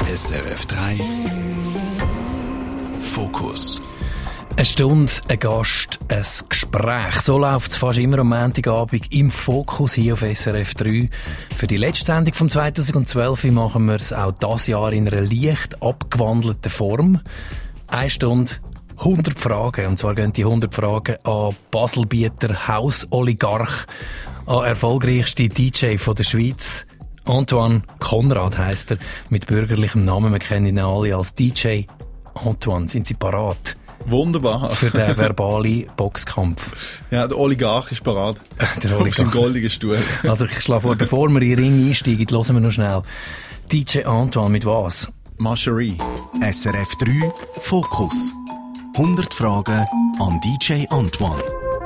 SRF 3 Fokus. Eine Stunde, ein Gast, ein Gespräch. So läuft es fast immer am Montagabend im Fokus hier auf SRF 3. Für die letzte Sendung von 2012 machen wir es auch dieses Jahr in einer leicht abgewandelten Form. 1 Stunde, 100 Fragen. Und zwar gehen die 100 Fragen an Baselbieter Hausoligarch, an erfolgreichste DJ von der Schweiz. Antoine Conrad heisst er, mit bürgerlichem Namen. Wir kennen ihn alle als DJ Antoine. Sind Sie parat? Wunderbar. Für den verbalen Boxkampf. Ja, der Oligarch ist parat. Der Oligarch. Auf seinem goldigen Stuhl. Also ich schlage vor, bevor wir in den Ring einsteigen, hören wir noch schnell. DJ Antoine, mit was? Marcherie. SRF 3 Fokus. 100 Fragen an DJ Antoine.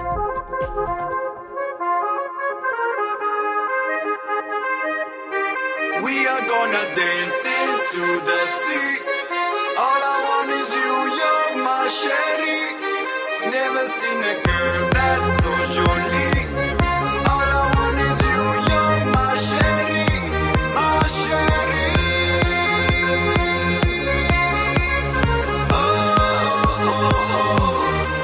We are gonna dance into the sea. All I want is you, you're my sherry. Never seen a girl that's so jolie. All I want is you, you're my sherry, my sherry. Oh, oh, oh, oh.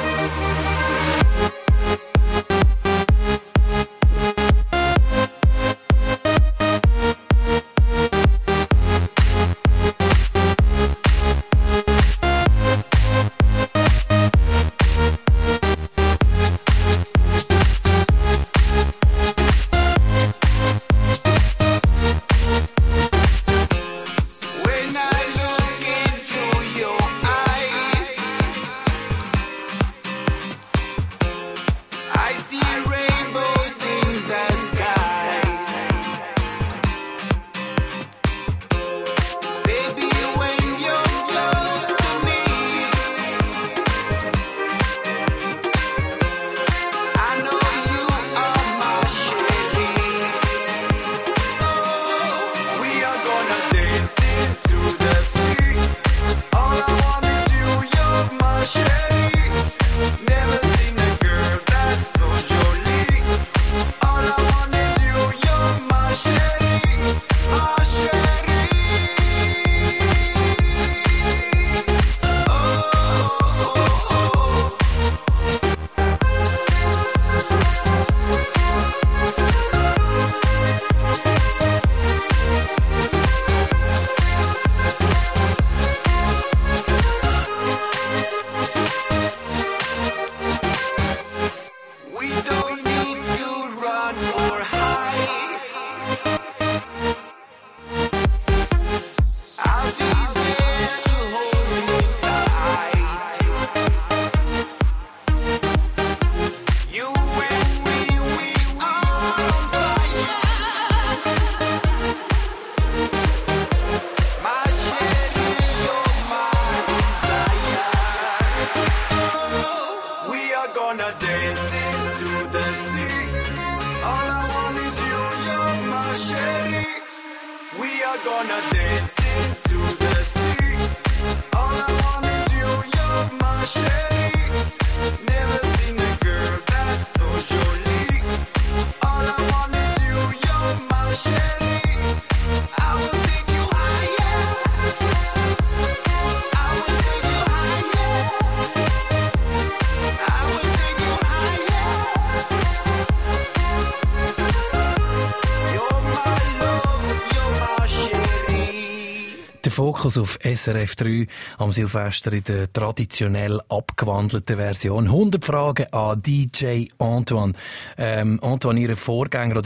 Fokus auf SRF 3 am Silvester in der traditionell abgewandelten Version. 100 Fragen an DJ Antoine. Antoine, Ihre Vorgänger,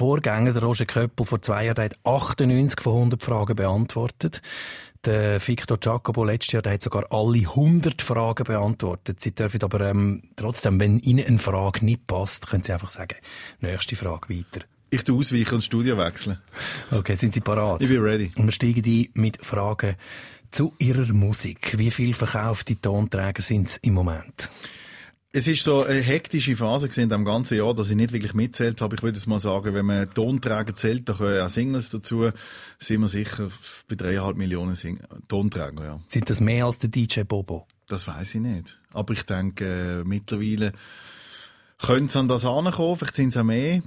der Roger Köppel, vor 2 Jahren, hat 98 von 100 Fragen beantwortet. Der Victor Giacobo letztes Jahr, der hat sogar alle 100 Fragen beantwortet. Sie dürfen aber trotzdem, wenn Ihnen eine Frage nicht passt, können Sie einfach sagen, nächste Frage weiter. Ich tue ausweichen und das Studio wechseln. Okay, sind Sie parat? Ich bin ready. Und wir steigen ein mit Fragen zu Ihrer Musik. Wie viel verkaufte Tonträger sind es im Moment? Es ist so eine hektische Phase gewesen am ganzen Jahr, dass ich nicht wirklich mitzählt habe. Ich würde es mal sagen, wenn man Tonträger zählt, da können auch Singles dazu, sind wir sicher bei 3,5 Millionen Tonträger, ja. Sind das mehr als der DJ Bobo? Das weiss ich nicht. Aber ich denke, mittlerweile könnte es an das ankommen, vielleicht sind es auch mehr.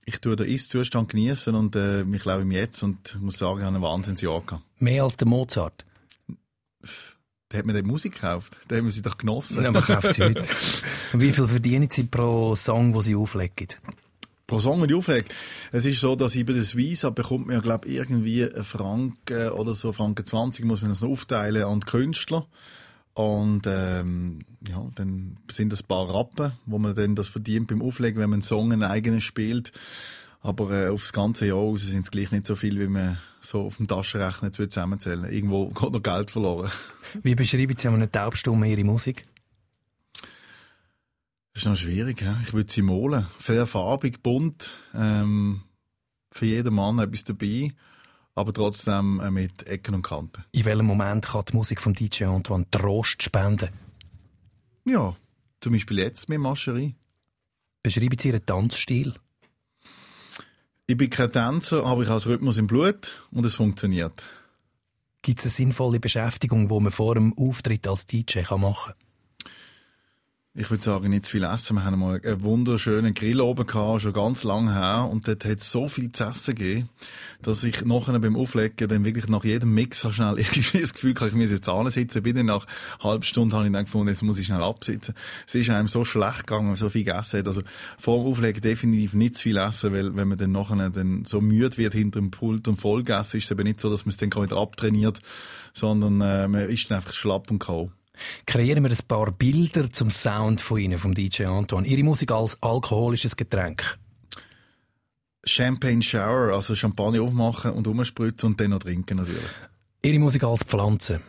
Ich tue den Ist-Zustand genießen und mich lebe im Jetzt und muss sagen, ich habe ein Wahnsinnsjahr gehabt. Mehr als der Mozart. Da hat man die Musik gekauft. Da haben wir sie doch genossen. Ja, man kauft sie heute. Und wie viel verdienen Sie pro Song, den Sie auflegen? Pro Song, den ich auflege. Es ist so, dass über das Visa bekommt man ja, glaube ich, irgendwie einen Franken oder so, Franken 20 muss man das noch aufteilen an die Künstler. Und ja, dann sind das ein paar Rappen, wo man dann das verdient beim Auflegen, wenn man einen Song einen eigenen spielt. Aber aufs ganze Jahr raus sind es gleich nicht so viel, wie man so auf dem Taschenrechner zusammenzählen. Irgendwo geht noch Geld verloren. Wie beschreiben Sie an einer Taubstumme Ihre Musik? Das ist noch schwierig. Ja? Ich würde sie malen. Sehr farbig, bunt. Für jeden Mann etwas dabei. Aber trotzdem mit Ecken und Kanten. In welchem Moment kann die Musik von DJ Antoine Trost spenden? Ja, zum Beispiel jetzt mit Mascherie. Beschreiben Sie Ihren Tanzstil? Ich bin kein Tänzer, aber ich habe den Rhythmus im Blut und es funktioniert. Gibt es eine sinnvolle Beschäftigung, die man vor dem Auftritt als DJ machen kann? Ich würde sagen, nicht zu viel essen. Wir haben mal einen wunderschönen Grill oben gehabt, schon ganz lange her. Und dort hat es so viel zu essen gegeben, dass ich nachher beim Auflegen dann wirklich nach jedem Mix schnell irgendwie das Gefühl hatte, ich muss jetzt ansitzen. Bin dann nach einer halben Stunde habe ich dann gefunden, jetzt muss ich schnell absitzen. Es ist einem so schlecht gegangen, wenn man so viel gegessen hat. Also vor dem Auflegen definitiv nicht zu viel essen, weil wenn man dann nachher dann so müde wird hinter dem Pult und voll gegessen, ist es eben nicht so, dass man es dann wieder abtrainiert, sondern man ist dann einfach schlapp und K.O. Kreieren wir ein paar Bilder zum Sound von Ihnen, vom DJ Antoine. Ihre Musik als alkoholisches Getränk. Champagne Shower, also Champagner aufmachen und umspritzen und dann noch trinken natürlich. Ihre Musik als Pflanze.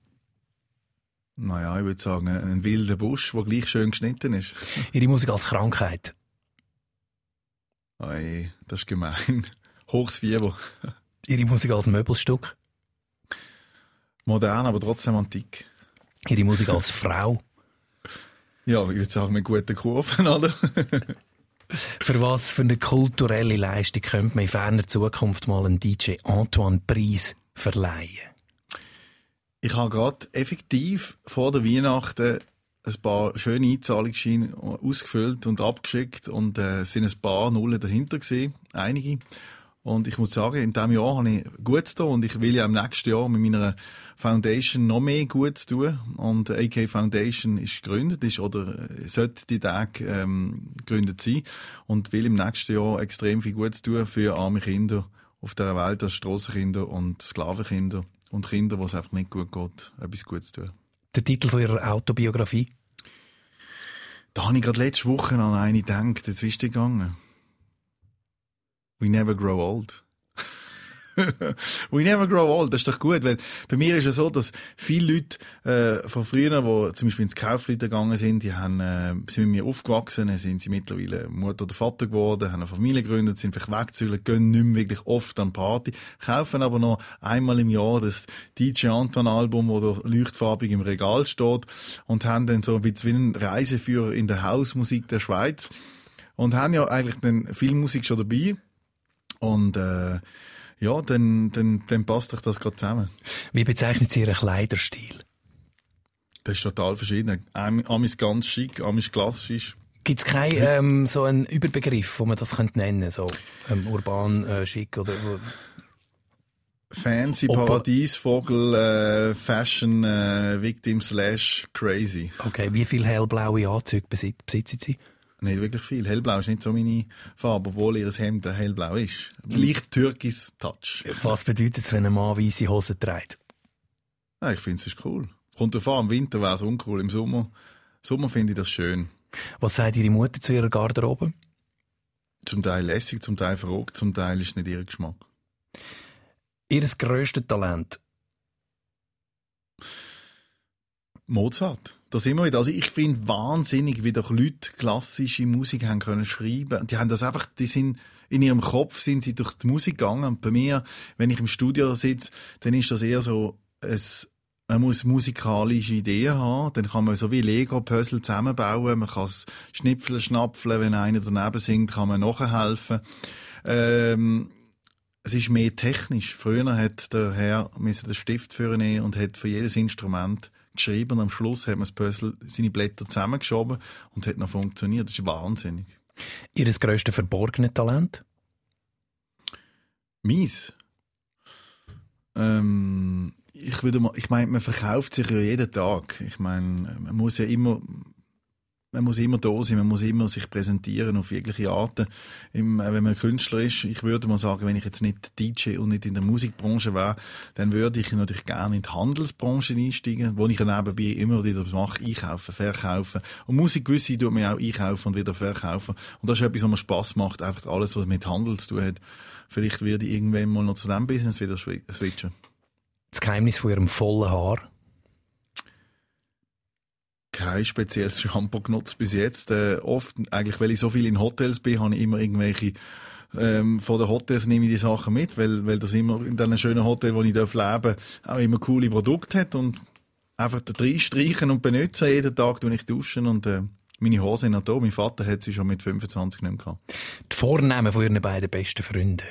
Naja, ich würde sagen, ein wilder Busch, der gleich schön geschnitten ist. Ihre Musik als Krankheit. Ei, das ist gemein. Hochs Fieber. Ihre Musik als Möbelstück. Modern, aber trotzdem antik. Ihre Musik als Frau. Ja, ich würde sagen, mit guten Kurven, oder? Für was für eine kulturelle Leistung könnte man in ferner Zukunft mal einen DJ Antoine Preis verleihen? Ich habe gerade effektiv vor der Weihnachten ein paar schöne Einzahlungsscheine ausgefüllt und abgeschickt und es sind ein paar Nullen dahinter gewesen, einige. Und ich muss sagen, in diesem Jahr habe ich Gutes getan und ich will ja im nächsten Jahr mit meiner Foundation noch mehr Gutes tun. Und AK Foundation ist gegründet, sollte die Tage gegründet sein und will im nächsten Jahr extrem viel Gutes tun für arme Kinder auf dieser Welt, als Strassenkinder und Sklavenkinder und Kinder, wo es einfach nicht gut geht, etwas Gutes tun. Der Titel von Ihrer Autobiografie? Da habe ich gerade letzte Woche an eine gedacht, jetzt ist die gegangen. We never grow old. We never grow old, das ist doch gut, weil bei mir ist es so, dass viele Leute von früher, die zum Beispiel ins Kaufleute gegangen sind, die sind mit mir aufgewachsen, dann sind sie mittlerweile Mutter oder Vater geworden, haben eine Familie gegründet, sind vielleicht weggezogen, gehen nicht mehr wirklich oft an Party, kaufen aber noch einmal im Jahr das DJ Antoine Album, wo da leuchtfarbig im Regal steht und haben dann so wie einen Reiseführer in der Hausmusik der Schweiz und haben ja eigentlich dann viel Musik schon dabei. Und ja, dann passt doch das gerade zusammen. Wie bezeichnet Sie Ihren Kleiderstil? Das ist total verschieden. Amis ganz schick, amis klassisch. Gibt es keinen so einen Überbegriff, wo man das nennen könnte? So urban, schick oder... Fancy, Paradiesvogel, Fashion, Victim / crazy. Okay, wie viele hellblaue Anzüge besitzen Sie? Nicht wirklich viel. Hellblau ist nicht so meine Farbe, obwohl ihr Hemd hellblau ist. Leicht türkis Touch. Was bedeutet es, wenn ein Mann weisse Hosen trägt? Ja, ich finde es ist cool. Kommt davon, im Winter wäre es uncool. Im Sommer finde ich das schön. Was sagt Ihre Mutter zu Ihrer Garderobe? Zum Teil lässig, zum Teil verrückt, zum Teil ist nicht ihr Geschmack. Ihr grösstes Talent? Mozart. Das immer wieder. Also ich finde wahnsinnig, wie doch Leute klassische Musik haben können schreiben. Die haben das einfach, die sind in ihrem Kopf sind sie durch die Musik gegangen. Und bei mir, wenn ich im Studio sitze, dann ist das eher so, man muss musikalische Ideen haben. Dann kann man so wie Lego-Puzzle zusammenbauen. Man kann es schnipfeln, schnapfeln. Wenn einer daneben singt, kann man nachhelfen. Es ist mehr technisch. Früher hat der Herr den Stift führen und hat für jedes Instrument geschrieben und am Schluss hat man das Puzzle, seine Blätter zusammengeschoben und es hat noch funktioniert. Das ist wahnsinnig. Ihr grösstes verborgenes Talent? Mies? Ich meine, man verkauft sich ja jeden Tag. Ich meine, man muss immer da sein, man muss immer sich präsentieren auf jegliche Arten. Wenn man Künstler ist, ich würde mal sagen, wenn ich jetzt nicht DJ und nicht in der Musikbranche wäre, dann würde ich natürlich gerne in die Handelsbranche einsteigen, wo ich nebenbei immer wieder mache, einkaufen, verkaufen. Und Musikwissen tut mir auch einkaufen und wieder verkaufen. Und das ist etwas, was mir Spass macht, einfach alles, was mit Handel zu tun hat. Vielleicht werde ich irgendwann mal noch zu diesem Business wieder switchen. Das Geheimnis von Ihrem vollen Haar? Kein spezielles Shampoo genutzt bis jetzt. Oft, eigentlich, weil ich so viel in Hotels bin, habe ich immer irgendwelche, von den Hotels nehme ich die Sachen mit, weil das immer in diesen schönen Hotel, wo ich leben darf, auch immer coole Produkte hat und einfach da reinstreichen und benutzen. Jeden Tag tue ich duschen und, meine Haare sind noch da. Mein Vater hat sie schon mit 25 nicht mehr gehabt. Die Vornamen von Ihren beiden besten Freunden?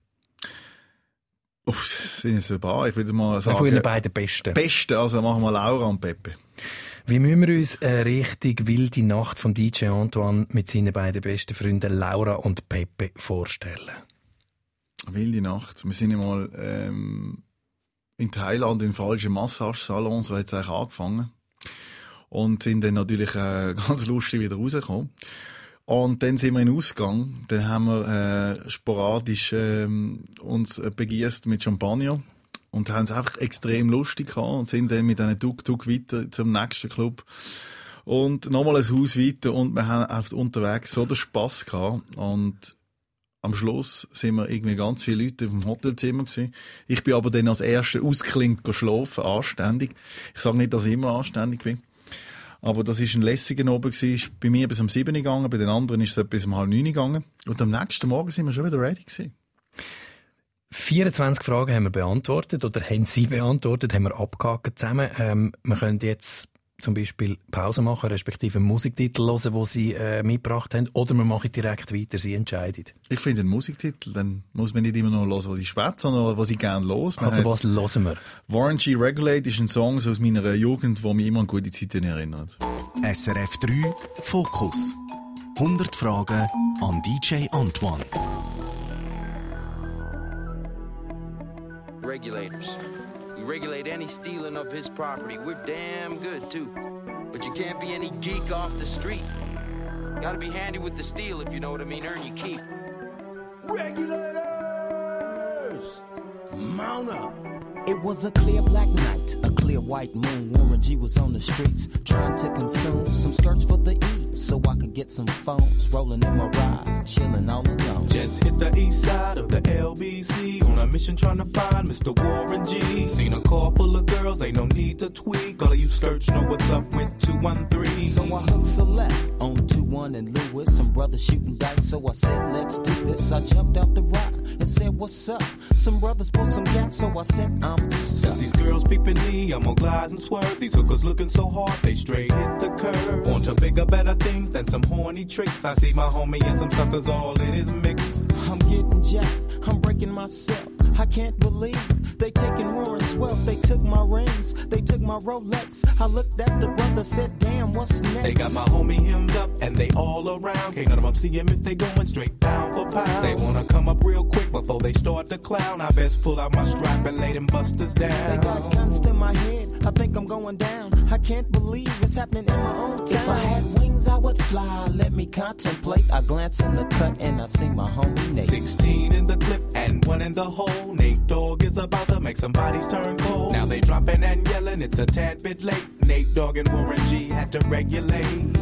Sind es ein paar? Ich würde mal sagen. Von Ihren beiden besten? Besten, also machen wir Laura und Peppe. Wie müssen wir uns eine richtig wilde Nacht von DJ Antoine mit seinen beiden besten Freunden Laura und Peppe vorstellen? Wilde Nacht. Wir sind einmal in Thailand in falschen Massagesalon, so hat es eigentlich angefangen. Und sind dann natürlich ganz lustig wieder rausgekommen. Und dann sind wir in den Ausgang. Dann haben wir sporadisch uns begießt mit Champagner. Und haben es einfach extrem lustig gehabt und sind dann mit einem Tuk-Tuk weiter zum nächsten Club. Und nochmal ein Haus weiter und wir haben einfach unterwegs so den Spass gehabt. Und am Schluss sind wir irgendwie ganz viele Leute im Hotelzimmer gewesen. Ich bin aber dann als Erster ausgeklingt geschlafen, anständig. Ich sage nicht, dass ich immer anständig bin. Aber das war ein lässiger Abend gewesen. Ist bei mir bis um 7 Uhr gegangen, bei den anderen ist es bis um 8:30 gegangen. Und am nächsten Morgen sind wir schon wieder ready gewesen. 24 Fragen haben wir beantwortet, oder haben Sie beantwortet, haben wir abgehakt zusammen. Wir können jetzt zum Beispiel Pause machen, respektive einen Musiktitel hören, den Sie mitgebracht haben, oder wir machen direkt weiter, Sie entscheiden. Ich finde einen Musiktitel, dann muss man nicht immer noch hören, was ich später, sondern was ich gerne höre. Also was hören wir? Warren G. Regulate ist ein Song aus meiner Jugend, der mich immer an gute Zeiten erinnert. SRF 3 Fokus. 100 Fragen an DJ Antoine. Regulators. We regulate any stealing of his property. We're damn good, too. But you can't be any geek off the street. Gotta be handy with the steel, if you know what I mean. Earn your keep. Regulators! Mount up! It was a clear black night, a clear white moon. Warren G was on the streets, trying to consume some skirts for the E, so I could get some phones. Rolling in my ride, chilling all alone. Just hit the east side of the LBC on a mission trying to find Mr. Warren G. Seen a car full of girls, ain't no need to tweak. All of you skirts know what's up with 213. So I hooked select on 21 and Lewis. Some brothers shooting dice, so I said, let's do this. I jumped out the ride and said, what's up? Some brothers pulled some gas, so I said, I'm stuck. Since these girls peeping me, I'm gonna glide and swerve. These hookers looking so hard, they straight hit the curve. On to bigger, better things than some horny tricks. I see my homie and some suckers all in his mix. I'm getting jacked, I'm breaking myself. I can't believe they taking Warren's wealth. They took my rings, they took my Rolex. I looked at the brother, said, damn, what's next? They got my homie hemmed up and they all around. Can't none of them see him if they going straight pound for pound. They wanna come up real quick before they start to clown. I best pull out my strap and lay them busters down. They got guns to my head, I think I'm going down. I can't believe it's happening in my own town. If I had wings, I would fly, let me contemplate. I glance in the cut and I see my homie Nate. 16 in the clip and 1 in the hole. Nate Dogg is about to make some bodies turn cold. Now they dropping and yelling, it's a tad bit late. Nate Dogg and Warren G had to regulate.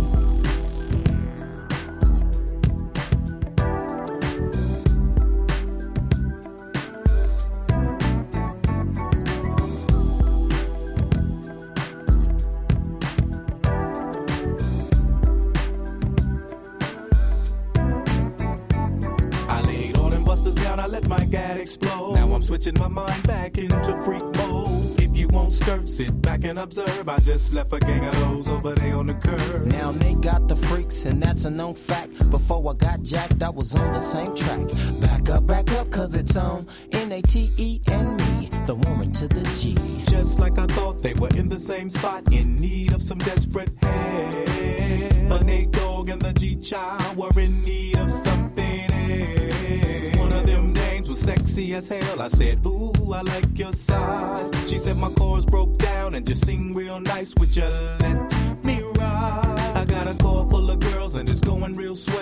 Explode. Now I'm switching my mind back into freak mode. If you won't skirt, sit back and observe. I just left a gang of those over there on the curb. Now they got the freaks and that's a known fact. Before I got jacked, I was on the same track. Back up, cause it's on Nate and me. the warrant to the G. Just like I thought, they were in the same spot, in need of some desperate help. The Nate Dogg and the G-Child were in need of something else. One of them dames was sexy as hell. I said, ooh, I like your size. She said my chords broke down and just sing real nice. Would you let me ride? I got a car full of girls and it's going real swell.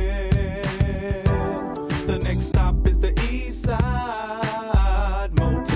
The next stop is the East Side Motel.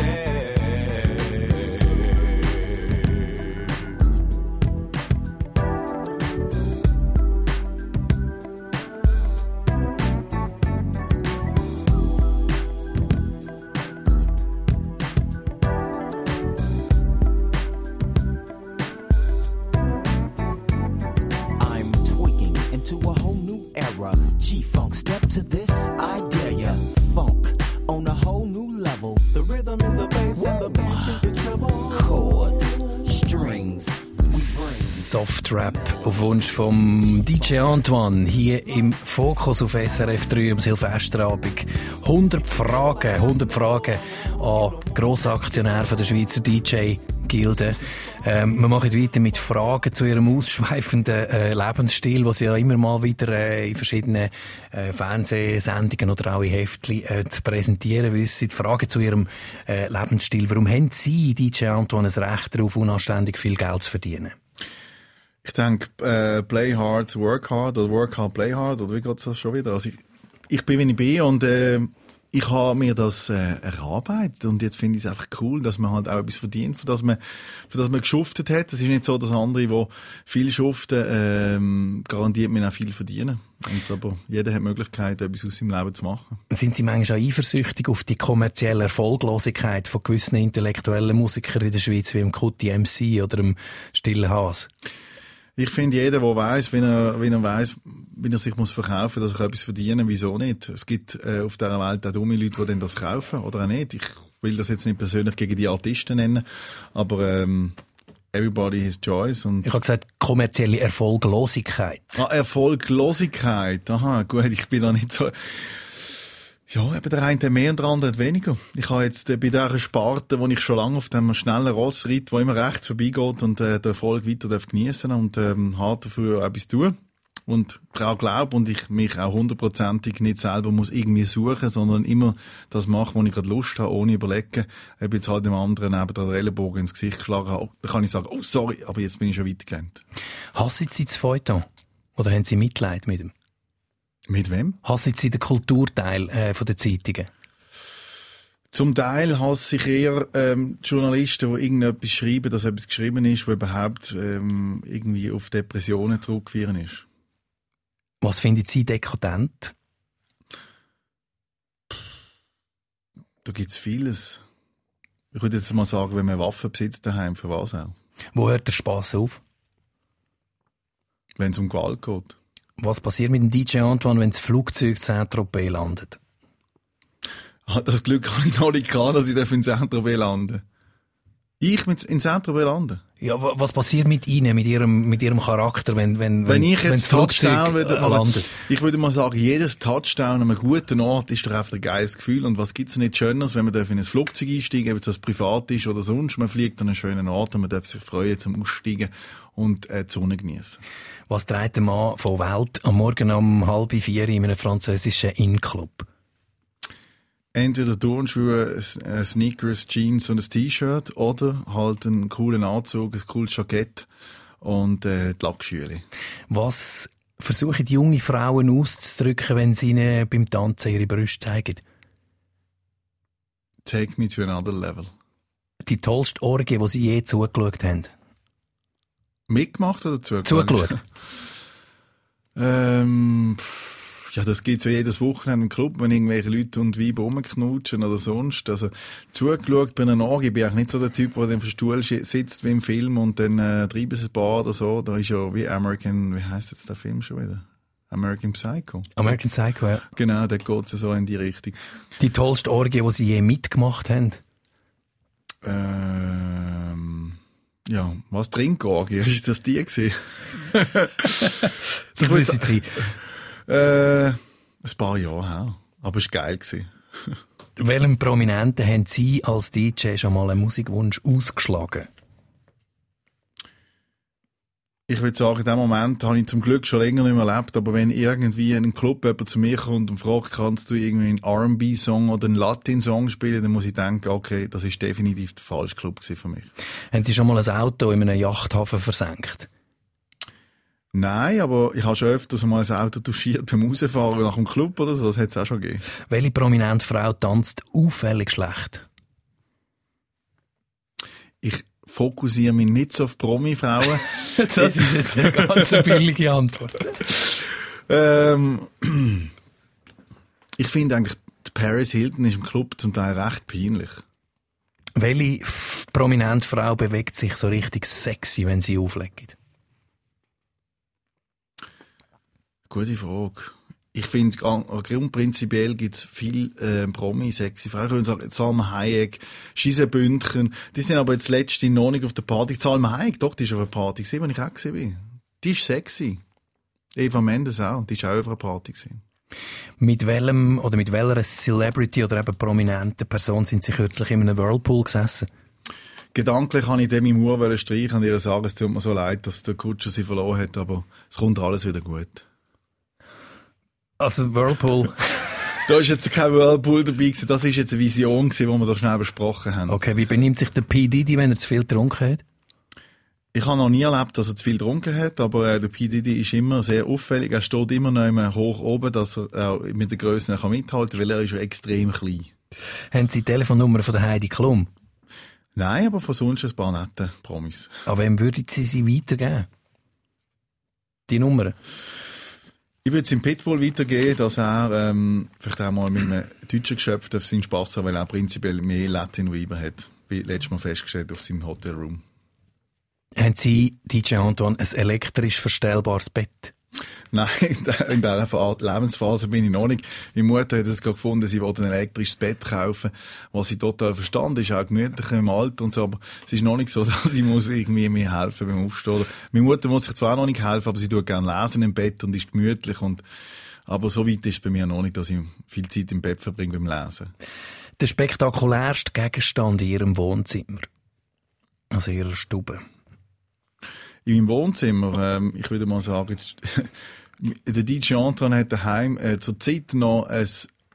I'm tweaking into a whole new era. G-Funk, step to this, I dare ya. Funk on a whole new level. The rhythm is the bass and the bass is the treble. Chords, strings, we bring. Softrap auf Wunsch vom DJ Antoine hier im Fokus auf SRF 3 am Silvesterabend. 100 Fragen an Grossaktionär von der Schweizer DJ-Gilde. Wir machen weiter mit Fragen zu ihrem ausschweifenden Lebensstil, was sie ja immer mal wieder in verschiedenen Fernsehsendungen oder auch in Heftchen zu präsentieren wissen. Fragen zu ihrem Lebensstil. Warum haben Sie, DJ Antoine, ein Recht darauf, unanständig viel Geld zu verdienen? Ich denke, play hard, work hard, oder work hard, play hard, oder wie geht's das schon wieder? Also ich bin, wie ich bin, und ich habe mir das erarbeitet, und jetzt finde ich es einfach cool, dass man halt auch etwas verdient, für das man geschuftet hat. Es ist nicht so, dass andere, die viel schuften, garantiert man auch viel verdienen. Aber jeder hat die Möglichkeit, etwas aus seinem Leben zu machen. Sind Sie manchmal auch eifersüchtig auf die kommerzielle Erfolglosigkeit von gewissen intellektuellen Musikern in der Schweiz, wie dem Kutti MC oder dem Stillen Haas? Ich finde, jeder, der weiss, wenn er weiss, wie er sich muss verkaufen muss, dass er etwas verdienen, wieso nicht? Es gibt auf dieser Welt auch dumme Leute, die dann das kaufen, oder auch nicht. Ich will das jetzt nicht persönlich gegen die Artisten nennen, aber everybody his choice. Und ich habe gesagt, kommerzielle Erfolglosigkeit. Erfolglosigkeit, aha, gut, ich bin da nicht so... Ja, eben der eine hat mehr und der andere hat weniger. Ich habe jetzt bei dieser Sparte, wo ich schon lange auf dem schnellen Ross reite, wo immer rechts vorbeigeht und den Erfolg weiter geniessen und hart dafür etwas tun. Und daran glaube und ich mich auch 100%ig nicht selber muss irgendwie suchen, sondern immer das mache, wo ich gerade Lust habe, ohne überlegen. Ob jetzt halt dem anderen neben der Ellenbogen ins Gesicht geschlagen habe, dann kann ich sagen, oh sorry, aber jetzt bin ich schon weitergerannt. Hassen Sie das Feuilleton? Oder haben Sie Mitleid mit ihm? Mit wem? Hassen Sie den Kulturteil von den Zeitungen? Zum Teil hasse ich eher Journalisten, die irgendetwas schreiben, dass etwas geschrieben ist, was überhaupt irgendwie auf Depressionen zurückzuführen ist. Was finden Sie dekadent? Da gibt's vieles. Ich würde jetzt mal sagen, wenn man Waffen besitzt daheim, für was auch? Wo hört der Spass auf? Wenn es um Gewalt geht. Was passiert mit dem DJ Antoine, wenn das Flugzeug in Saint-Tropez landet? Das Glück habe ich noch nicht gehabt, dass ich in Saint-Tropez lande. Ich in Saint-Tropez landen? Ja, was passiert mit Ihnen, mit Ihrem Charakter, wenn ich jetzt Flugzeug landet? Ich würde mal sagen, jedes Touchdown an einem guten Ort ist doch einfach ein geiles Gefühl. Und was gibt's nicht Schöneres, wenn man in ein Flugzeug einsteigen, ob es privat ist oder sonst. Man fliegt an einen schönen Ort und man darf sich freuen zum Aussteigen und die Sonne genießen. Was trägt der Mann von Welt am Morgen um 3:30 in einem französischen In-Club? Entweder Turnschuhe, Sneakers, Jeans und ein T-Shirt oder halt einen coolen Anzug, ein cooles Jackett und die Lackschüle. Was versuchen die junge Frauen auszudrücken, wenn sie ihnen beim Tanzen ihre Brüste zeigen? Take me to another level. Die tollste Orgie, die sie je zugeschaut haben? Mitgemacht oder zugeschaut? Zugeschaut. Ja, das gibt's ja jedes Wochenende im Club, wenn irgendwelche Leute und Weiber rumknutschen oder sonst. Also, zugeschaut bei einer Orgie bin ich auch nicht so der Typ, der dann auf dem Stuhl sitzt wie im Film und dann treiben sie ein paar oder so. Da ist ja wie wie heisst jetzt der Film schon wieder? American Psycho. American Psycho, ja. Genau, da geht's ja so in die Richtung. Die tollste Orgie, die sie je mitgemacht haben? Ja, was Trinkorgie? Ist das die gewesen? Das wissen Sie. Ein paar Jahre her. Aber es war geil gewesen. Welchem Prominenten haben Sie als DJ schon mal einen Musikwunsch ausgeschlagen? Ich würde sagen, in dem Moment habe ich zum Glück schon länger nicht mehr erlebt, aber wenn irgendwie in einem Club jemand zu mir kommt und fragt, kannst du irgendwie einen R&B-Song oder einen Latin-Song spielen, dann muss ich denken, okay, das ist definitiv der falsche Club für mich. Haben Sie schon mal ein Auto in einem Yachthafen versenkt? Nein, aber ich habe schon öfters mal ein Auto touchiert beim Rausfahren nach dem Club oder so, das hat es auch schon gegeben. Welche prominente Frau tanzt auffällig schlecht? Ich fokussiere mich nicht so auf Promi-Frauen. Das ist jetzt eine ganz billige Antwort. Ich finde eigentlich, Paris Hilton ist im Club zum Teil recht peinlich. Welche prominente Frau bewegt sich so richtig sexy, wenn sie auflegt? Gute Frage. Ich finde, grundprinzipiell gibt es viel Promi-sexy Frauen. Salma Hayek, Giselle Bündchen, die sind aber jetzt letzte noch nicht auf der Party. Salma Hayek, doch, die ist auf einer Party gewesen, wo ich auch gesehen bin. Die ist sexy. Eva Mendes auch, die ist auch auf einer Party gewesen. Mit welchem oder mit welcher Celebrity oder eben prominenten Person sind Sie kürzlich in einem Whirlpool gesessen? Gedanklich habe ich Demi Moore streichen und ihr sagen, es tut mir so leid, dass der Kutscher sie verloren hat, aber es kommt alles wieder gut. Also Whirlpool. Da ist jetzt kein Whirlpool dabei gewesen. Das ist jetzt eine Vision gewesen, die wir da schnell besprochen haben. Okay, wie benimmt sich der P. Diddy, wenn er zu viel getrunken hat? Ich habe noch nie erlebt, dass er zu viel getrunken hat, aber der P. Diddy ist immer sehr auffällig. Er steht immer noch immer hoch oben, dass er mit der Grösse mithalten kann, weil er ist ja extrem klein. Haben Sie die Telefonnummer von der Heidi Klum? Nein, aber von sonst ein paar nette Promis. An wem würden Sie sie weitergeben? Die Nummer? Ich würde es im Pitbull weitergeben, dass er vielleicht auch mal mit einem deutschen Geschöpf auf seinen Spass hat, weil er prinzipiell mehr Latin-Vibe hat, wie letztes Mal festgestellt auf seinem Hotelroom. Haben Sie, DJ Antoine, ein elektrisch verstellbares Bett? Nein, in dieser Lebensphase bin ich noch nicht. Meine Mutter hat es gerade gefunden, sie wollte ein elektrisches Bett kaufen, was sie total verstanden ist, auch gemütlich im Alter und so, aber es ist noch nicht so, dass ich muss irgendwie mir helfen beim Aufstehen. Meine Mutter muss sich zwar noch nicht helfen, aber sie tut gerne lesen im Bett und ist gemütlich aber so weit ist es bei mir noch nicht, dass ich viel Zeit im Bett verbringe beim Lesen. Der spektakulärste Gegenstand in Ihrem Wohnzimmer? Also in Ihrer Stube? In meinem Wohnzimmer, ich würde mal sagen, der DJ Antoine hat daheim zur Zeit noch ein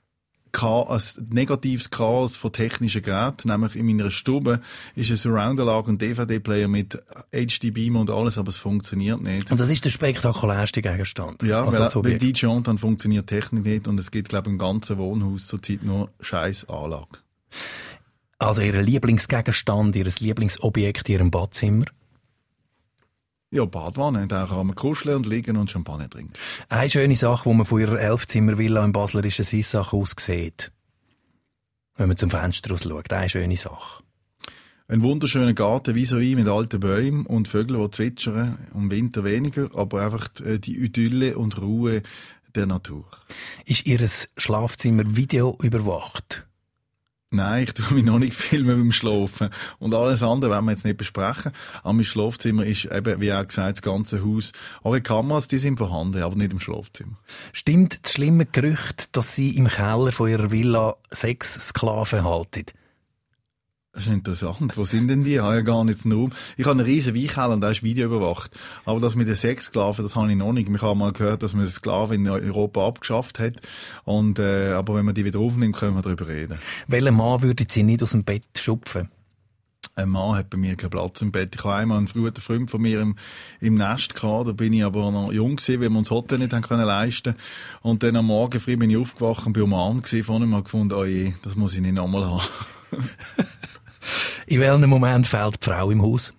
negatives Chaos von technischen Geräten, nämlich in meiner Stube ist eine Surround-Anlage und DVD-Player mit HD-Beam und alles, aber es funktioniert nicht. Und das ist der spektakulärste Gegenstand? Ja, also weil DJ Antoine funktioniert Technik nicht und es gibt, glaube ich, im ganzen Wohnhaus zur Zeit nur scheiß Anlage. Also Ihr Lieblingsgegenstand, Ihr Lieblingsobjekt in Ihrem Badzimmer? Ja, Badwanne, da kann man kuscheln und liegen und Champagner trinken. Eine schöne Sache, die man von ihrer 11-Zimmer-Villa im Baslerischen Sissach aus sieht. Wenn man zum Fenster raus schaut, eine schöne Sache. Ein wunderschöner Garten vis-à-vis mit alten Bäumen und Vögeln, die zwitschern. Im Winter weniger, aber einfach die Idylle und Ruhe der Natur. Ist Ihr Schlafzimmer Video überwacht? Nein, ich tue mich noch nicht filmen beim Schlafen. Und alles andere werden wir jetzt nicht besprechen. Aber mein Schlafzimmer ist eben, wie auch gesagt, das ganze Haus. Eure Kameras, die sind vorhanden, aber nicht im Schlafzimmer. Stimmt das schlimme Gerücht, dass Sie im Keller von Ihrer Villa 6 Sklaven halten? Das ist interessant. Wo sind denn die? Ich habe ja gar nicht einen Raum. Ich habe einen riesen Weinkeller und der ist videoüberwacht. Aber das mit den 6 Sklaven, das habe ich noch nicht. Ich habe mal gehört, dass man Sklaven in Europa abgeschafft hat. Aber wenn man die wieder aufnimmt, können wir darüber reden. Welchen Mann würden Sie nicht aus dem Bett schupfen? Ein Mann hat bei mir keinen Platz im Bett. Ich habe einmal einen guten Freund von mir im Nest gehabt. Da bin ich aber noch jung gewesen, weil wir uns das Hotel nicht haben leisten können. Und dann am Morgen früh bin ich aufgewacht und bin umarmt von ihm und habe gefunden, oh je, das muss ich nicht nochmal haben. In welchem Moment fehlt die Frau im Haus?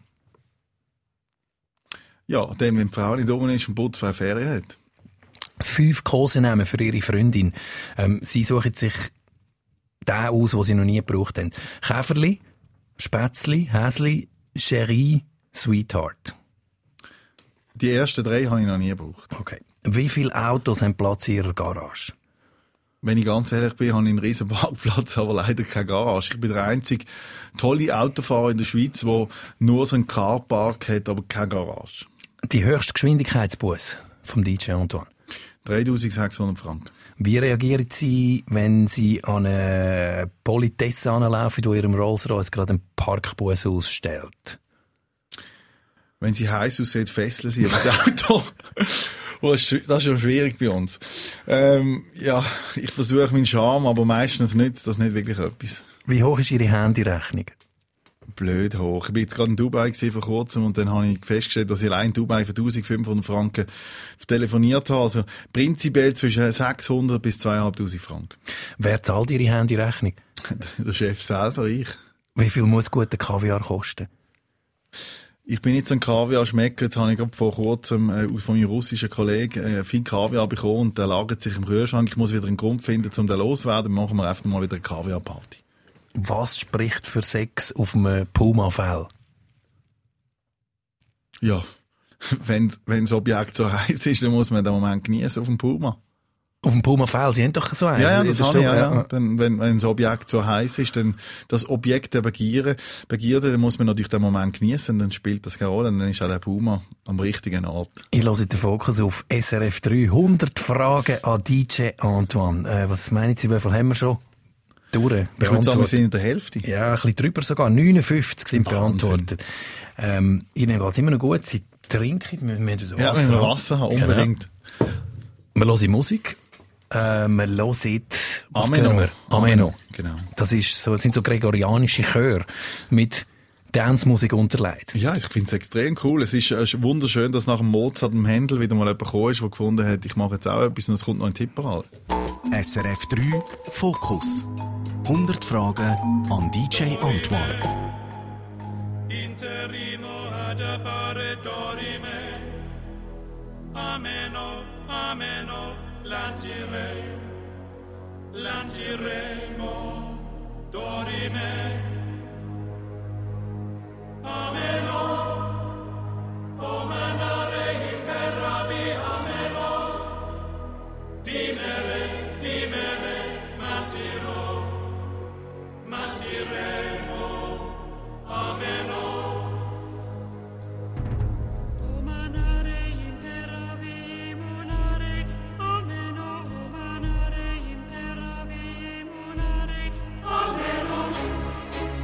Ja, dann, wenn die Frau nicht oben ist und putzfreie Ferien hat. 5 Kosenamen für Ihre Freundin. Sie suchen sich den aus, den Sie noch nie gebraucht haben. Käferli, Spätzli, Häsli, Chérie, Sweetheart. Die ersten 3 habe ich noch nie gebraucht. Okay. Wie viele Autos haben Platz in Ihrer Garage? Wenn ich ganz ehrlich bin, habe ich einen riesen Parkplatz, aber leider keine Garage. Ich bin der einzige tolle Autofahrer in der Schweiz, der nur so einen Carpark hat, aber keine Garage. Die höchste Geschwindigkeitsbusse vom DJ Antoine? 3'600 Franken. Wie reagieren Sie, wenn Sie an eine Politesse anlaufen, die Ihrem Rolls-Royce gerade einen Parkbus ausstellt? Wenn sie heiß aussieht, fesseln sie das Auto. Das ist ja schwierig bei uns. Ja, ich versuche meinen Charme, aber meistens nützt das nicht wirklich etwas. Wie hoch ist Ihre Handyrechnung? Blöd hoch. Ich bin jetzt gerade in Dubai vor kurzem und dann habe ich festgestellt, dass ich allein in Dubai für 1500 Franken telefoniert habe. Also prinzipiell zwischen 600 bis 2500 Franken. Wer zahlt Ihre Handyrechnung? Der Chef selber, ich. Wie viel muss guter Kaviar kosten? Ich bin nicht so ein Kaviar-Schmecker. Jetzt habe ich gerade vor kurzem von meinem russischen Kollegen viel Kaviar bekommen und der lagert sich im Kühlschrank. Ich muss wieder einen Grund finden, um den loszuwerden. Machen wir einfach mal wieder eine Kaviar-Party. Was spricht für Sex auf einem Puma-Fell? Ja, wenn das Objekt so heiß ist, dann muss man den Moment genießen auf dem Puma. Auf dem Puma-Fell, Sie haben doch so eins. Ja, das habe ich, ja. Dann, wenn das Objekt so heiß ist, dann das Objekt der Begierde, dann muss man natürlich den Moment genießen, dann spielt das keine Rolle, dann ist auch der Puma am richtigen Ort. Ich höre den Fokus auf SRF 3. 100 Fragen an DJ Antoine. Was meinen Sie, wie viel haben wir schon? Ich würde sagen, wir sind in der Hälfte. Ja, ein bisschen drüber sogar. 59 sind Wahnsinn. Beantwortet. Ihnen geht es immer noch gut. Sie trinken, wir müssen Wasser. Ja, wenn wir Wasser haben, unbedingt. Genau. Wir hören Musik. Wir hören, was Ameno. hören wir? Ameno. Genau. Das sind so gregorianische Chöre mit Dance-Musik unterlegt. Ja, ich finde es extrem cool. Es ist wunderschön, dass nach dem Mozart und dem Händel wieder mal jemand gekommen ist, der gefunden hat, ich mache jetzt auch etwas und es kommt noch ein Tipperal. SRF 3 Fokus. 100 Fragen an DJ Antoine. Interimo ad appare dorime. Ameno, ameno, lanciremo, dorime. Ameno, o manare imperavi, ameno. Dimere, matiremo, ameno. O manare imperavi, monare, ameno, o manare imperavi, monare, ameno.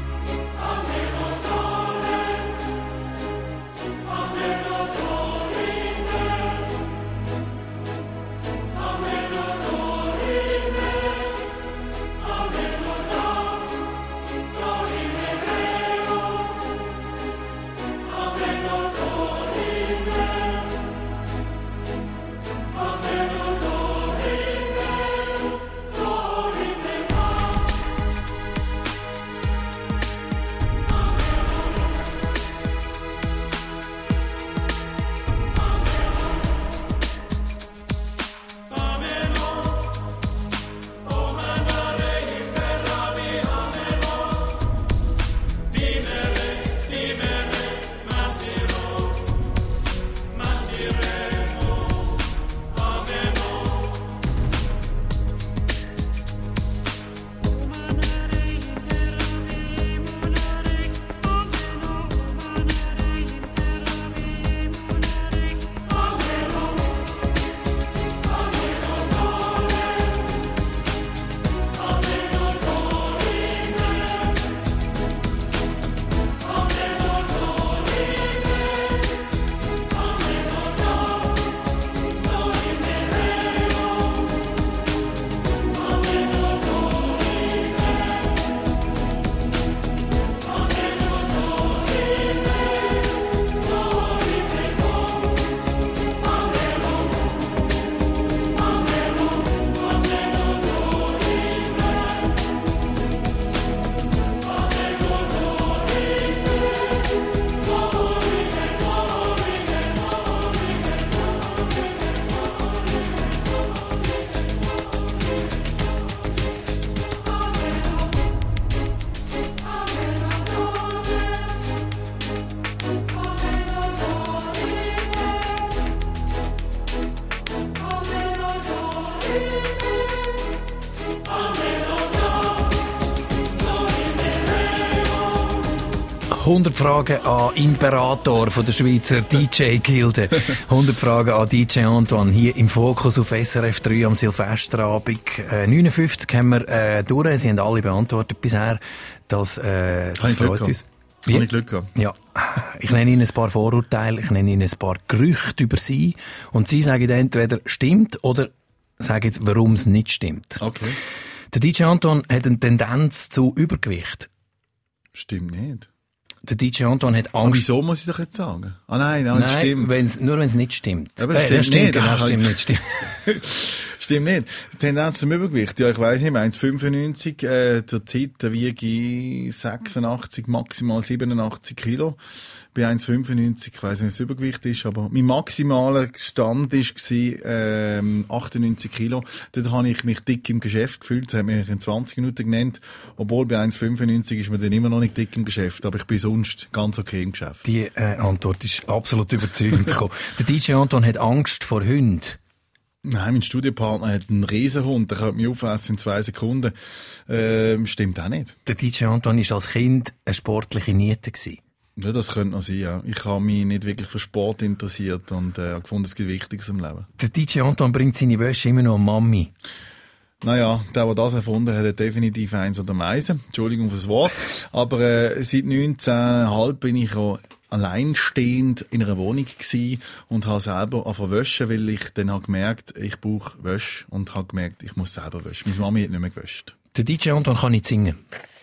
100 Fragen an Imperator von der Schweizer DJ-Gilde. 100 Fragen an DJ Antoine hier im Fokus auf SRF 3 am Silvesterabend. 59 haben wir durch. Sie haben alle beantwortet bisher. Das freut uns. Habe ich Glück gehabt? Ja. Ich nenne Ihnen ein paar Vorurteile, ich nenne Ihnen ein paar Gerüchte über Sie. Und Sie sagen entweder stimmt oder sagen, warum es nicht stimmt. Okay. Der DJ Antoine hat eine Tendenz zu Übergewicht. Stimmt nicht. Der DJ Antoine hat Aber Angst. wieso muss ich doch jetzt sagen? Ah nein, stimmt. Nur wenn es nicht stimmt. Aber es stimmt nicht. Genau, stimmt nicht. Stimmt nicht. Die Tendenz zum Übergewicht. Ja, ich weiss nicht, 1,95, zur Zeit wiege ich 86, maximal 87 Kilo. Bei 1,95, ich weiss nicht, was das Übergewicht ist, aber mein maximaler Stand war 98 Kilo. Dort habe ich mich dick im Geschäft gefühlt, das hat mich in 20 Minuten genannt. Obwohl bei 1,95 ist man dann immer noch nicht dick im Geschäft, aber ich bin sonst ganz okay im Geschäft. Die Antwort ist absolut überzeugend gekommen. Der DJ Antoine hat Angst vor Hunden. Nein, mein Studienpartner hat einen Riesenhund, der könnte mich aufessen in 2 Sekunden. Stimmt auch nicht. Der DJ Antoine war als Kind eine sportliche Niete gewesen. Ja, das könnte noch sein, ja. Ich habe mich nicht wirklich für Sport interessiert und habe gefunden, es gibt Wichtiges im Leben. Der DJ Antoine bringt seine Wäsche immer noch an Mami. Naja, der das erfunden hat, hat definitiv eins oder Meisen. Entschuldigung fürs Wort. Aber seit 19,5 bin ich auch alleinstehend in einer Wohnung gsi und habe selber angefangen waschen, weil ich dann habe gemerkt, ich brauche Wäsche und habe gemerkt, ich muss selber waschen. Meine Mami hat nicht mehr gewäscht. Der DJ Antoine kann nicht singen.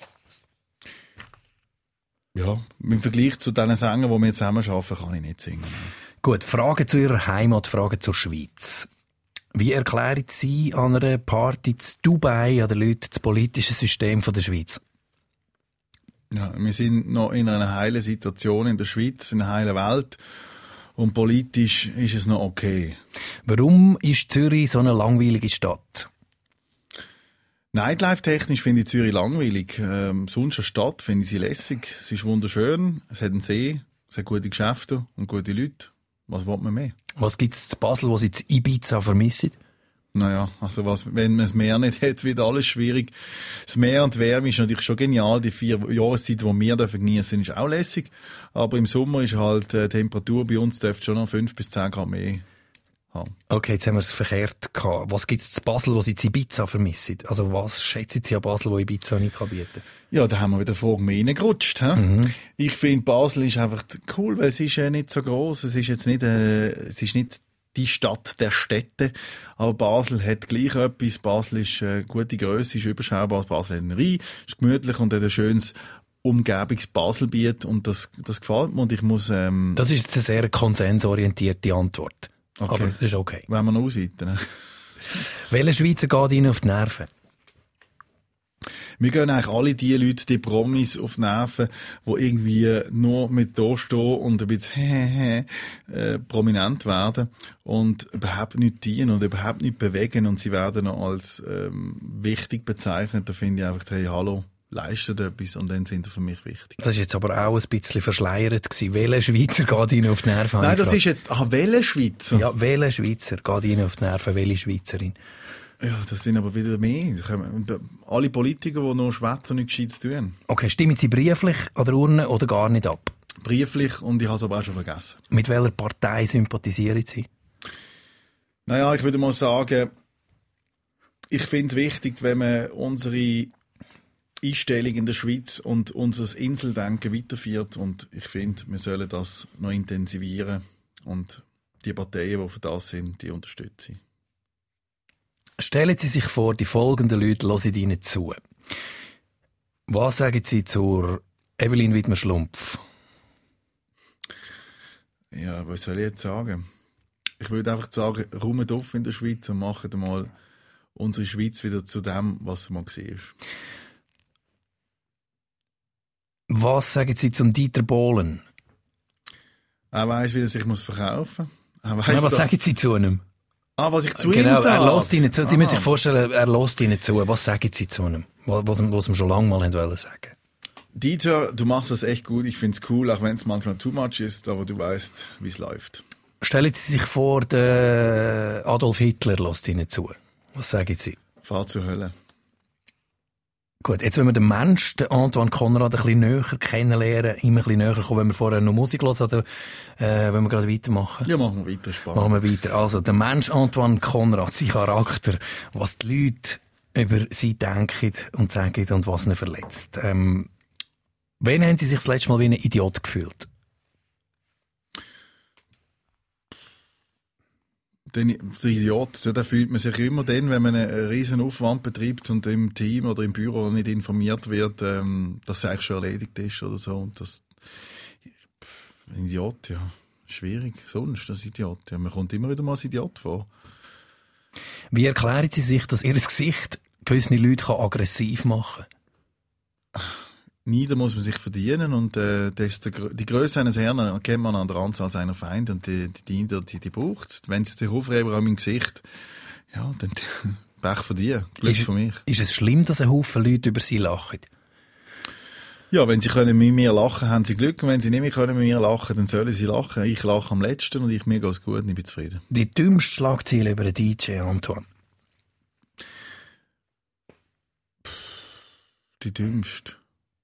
Ja, im Vergleich zu den Sängern, die wir zusammen arbeiten, kann ich nicht singen. Gut, Fragen zu Ihrer Heimat, Fragen zur Schweiz. Wie erklären Sie an einer Party zu Dubai an den Leuten das politische System von der Schweiz? Ja, wir sind noch in einer heilen Situation in der Schweiz, in einer heilen Welt. Und politisch ist es noch okay. Warum ist Zürich so eine langweilige Stadt? Nightlife-technisch finde ich Zürich langweilig. Sonst eine Stadt finde ich sie lässig. Es ist wunderschön. Es hat einen See. Es hat gute Geschäfte und gute Leute. Was will man mehr? Was gibt es zu Basel, was Sie zu Ibiza vermissen? Naja, also wenn man das Meer nicht hat, wird alles schwierig. Das Meer und die Wärme ist natürlich schon genial. Die 4 Jahreszeiten, die wir genießen, ist auch lässig. Aber im Sommer ist halt die Temperatur bei uns dürfte schon noch 5 bis 10 Grad mehr haben. Okay, jetzt haben wir es verkehrt gehabt. Was gibt es zu Basel, was Sie zu Ibiza vermissen? Also was schätzen Sie an Basel, wo Ibiza nicht bieten kann? Ja, da haben wir wieder Fragen mehr reingerutscht. Ich finde, Basel ist einfach cool, weil es ist nicht so gross. Es ist jetzt nicht, es ist nicht die Stadt der Städte. Aber Basel hat gleich etwas. Basel ist eine gute Grösse, ist überschaubar. Basel hat einen Rhein, ist gemütlich und hat ein schönes Umgebungs-Baselbiet. Und das gefällt mir. Und ich muss, Das ist jetzt eine sehr konsensorientierte Antwort. Okay. Aber das ist okay. Wollen wir noch ausweiten? Welcher Schweizer geht Ihnen auf die Nerven? Wir gehen eigentlich alle die Leute, die Promis auf die Nerven, die irgendwie nur mit da stehen und ein bisschen prominent werden und überhaupt nicht dienen und überhaupt nicht bewegen und sie werden noch als wichtig bezeichnet. Da finde ich einfach, hey, hallo, leistet etwas und dann sind sie für mich wichtig. Das ist jetzt aber auch ein bisschen verschleiert gewesen. Welcher Schweizer geht Ihnen auf die Nerven? Nein, das ist jetzt, welcher Schweizer? Ja, welcher Schweizer geht Ihnen auf die Nerven? Welche Schweizerin? Ja, das sind aber wieder mehr. Alle Politiker, die noch schwätzen und nichts Gescheites tun. Okay, stimmen Sie brieflich an der Urne oder gar nicht ab? Brieflich und ich habe es aber auch schon vergessen. Mit welcher Partei sympathisieren Sie? Naja, ich würde mal sagen, ich finde es wichtig, wenn man unsere Einstellung in der Schweiz und unser Inseldenken weiterführt. Und ich finde, wir sollen das noch intensivieren. Und die Parteien, die für das sind, die unterstützen. Stellen Sie sich vor, die folgenden Leute hören Ihnen zu. Was sagen Sie zur Evelyn Widmer-Schlumpf? Ja, was soll ich jetzt sagen? Ich würde einfach sagen, räumt auf in der Schweiz und macht mal unsere Schweiz wieder zu dem, was sie mal war. Was sagen Sie zum Dieter Bohlen? Er weiss, wie er sich verkaufen muss. Was sagen Sie zu ihm? Was ich zu genau, ihm sage? Er lässt Ihnen zu. Sie müssen sich vorstellen, er lässt Ihnen zu. Was sagen Sie zu ihm? Was ihm schon lange mal wollen sagen? Dieter, du machst das echt gut. Ich finde es cool, auch wenn es manchmal too much ist, aber du weißt, wie es läuft. Stellen Sie sich vor, der Adolf Hitler lässt Ihnen zu. Was sagen Sie? Fahr zur Hölle. Gut, jetzt wenn wir den Mensch, den Antoine Conrad, ein bisschen näher kennenlernen, ihm ein bisschen näher kommen, wenn wir vorher noch Musik hören oder wenn wir gerade weitermachen? Ja, machen wir weiter, spannend. Machen wir weiter. Also, der Mensch Antoine Conrad, sein Charakter, was die Leute über sie denken und sagen und was ihn verletzt. Wann haben Sie sich das letzte Mal wie ein Idiot gefühlt? Der Idiot, ja, da fühlt man sich immer dann, wenn man einen riesen Aufwand betreibt und im Team oder im Büro nicht informiert wird, dass es eigentlich schon erledigt ist oder so. Und das, ein Idiot, ja, schwierig. Sonst, das Idiot. Ja, man kommt immer wieder mal als Idiot vor. Wie erklären Sie sich, dass Ihr Gesicht gewisse Leute aggressiv machen kann? Nieder muss man sich verdienen und die Größe eines Herrn erkennt man an der Anzahl seiner Feinde und die braucht es. Wenn sie sich aufregen an meinem Gesicht, ja, dann Pech von dir, Glück von mich. Ist es schlimm, dass ein Haufen Leute über Sie lachen? Ja, wenn sie können mit mir lachen, haben sie Glück. Und wenn sie nicht mehr können mit mir lachen, dann sollen sie lachen. Ich lache am letzten und mir geht's gut und ich bin zufrieden. Die dümmste Schlagzeile über den DJ, Antoine? Die dümmste.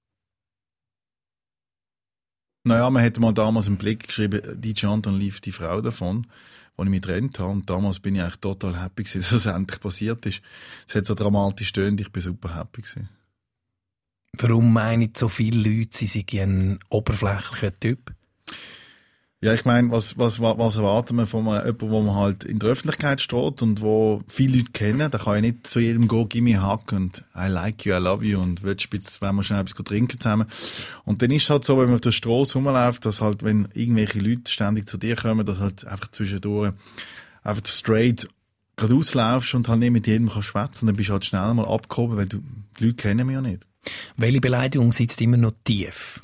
Naja, man hätte mal damals einen Blick geschrieben, DJ Anton lief die Frau davon, als ich mich getrennt habe. Und damals bin ich eigentlich total happy gewesen, dass es endlich passiert ist. Es hat so dramatisch tönt, ich bin super happy gewesen. Warum meinen so viele Leute, sie seien ein oberflächlicher Typ? Ja, ich meine, was erwarten wir von jemandem, wo man halt in der Öffentlichkeit steht und wo viele Leute kennen? Da kann ich nicht zu jedem gehen, give me a hug und I like you, I love you und willst wenn wir schnell etwas trinken zusammen. Und dann ist es halt so, wenn man auf der Strasse rumläuft, dass halt, wenn irgendwelche Leute ständig zu dir kommen, dass halt einfach zwischendurch einfach straight gerade auslaufst und halt nicht mit jedem kannst schwätzen, dann bist du halt schnell mal abgehoben, weil die Leute kennen mich ja nicht. Welche Beleidigung sitzt immer noch tief?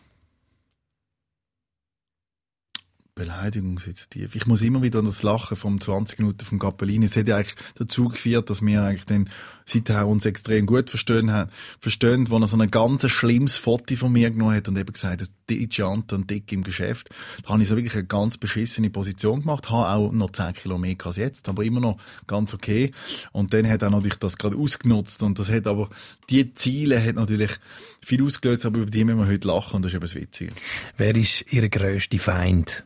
Beleidigung sitzt tief. Ich muss immer wieder an das Lachen vom 20 Minuten vom Cappellini. Es hat ja eigentlich dazu geführt, dass wir eigentlich dann seither uns extrem gut verstehen, wo er so ein ganz schlimmes Foto von mir genommen hat und eben gesagt, DJ Anton dick im Geschäft. Da habe ich so wirklich eine ganz beschissene Position gemacht, habe auch noch 10 Kilo mehr als jetzt, aber immer noch ganz okay. Und dann hat er natürlich das gerade ausgenutzt und das hat aber, die Ziele hat natürlich viel ausgelöst, aber über die müssen wir heute lachen und das ist eben das Witzige. Wer ist Ihr grösster Feind?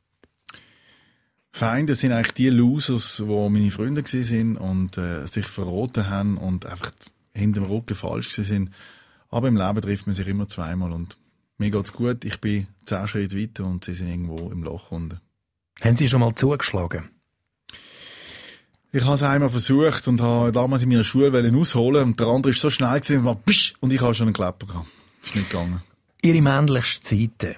Feinde sind eigentlich die Losers, die meine Freunde waren und sich verraten haben und einfach hinter dem Rücken falsch waren. Aber im Leben trifft man sich immer zweimal und mir geht's gut. Ich bin 10 Schritte weiter und sie sind irgendwo im Loch unten. Haben Sie schon mal zugeschlagen? Ich habe es einmal versucht und habe damals in meiner Schule ausholen und der andere ist so schnell gewesen, und ich habe schon einen Klepper gehabt. Ist nicht gegangen. Ihre männlichste Seite?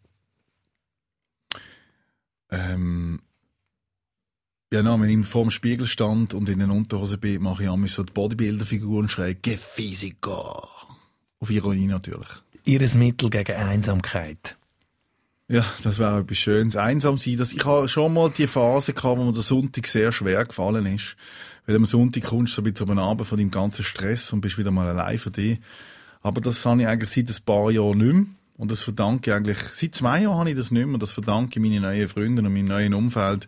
Ja, wenn ich vor dem Spiegel stand und in den Unterhosen bin, mache ich einmal so die Bodybuilder-Figur und schreie «Gefisiker!» Auf Ironie natürlich. Ihres Mittel gegen Einsamkeit? Ja, das wäre etwas Schönes. Einsam sein. Ich habe schon mal die Phase gehabt, wo mir der Sonntag sehr schwer gefallen ist. Weil am Sonntag kommst du so ein bisschen am Abend von deinem ganzen Stress und bist wieder mal allein für dich. Aber das habe ich eigentlich seit ein paar Jahren nicht mehr. Und das verdanke ich eigentlich, seit 2 Jahren habe ich das nicht mehr. Und das verdanke ich meinen neuen Freunden und meinem neuen Umfeld.